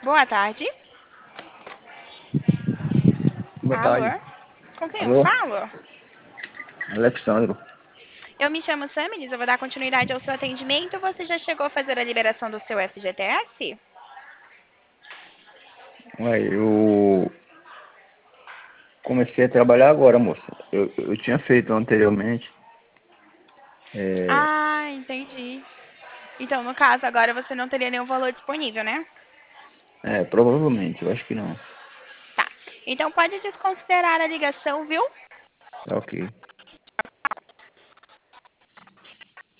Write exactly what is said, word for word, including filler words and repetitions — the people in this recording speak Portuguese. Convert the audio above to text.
Boa tarde. Boa Alô? tarde. Com quem eu Alô? falo? Alexandro. Eu me chamo Samilis, eu vou dar continuidade ao seu atendimento. Você já chegou a fazer a liberação do seu F G T S? Ué, eu comecei a trabalhar agora, moça. Eu, eu tinha feito anteriormente. É, Ah, entendi. Então, no caso, agora você não teria nenhum valor disponível, né? é, provavelmente, eu acho que não. Tá. Então, pode desconsiderar a ligação, viu? Tá ok.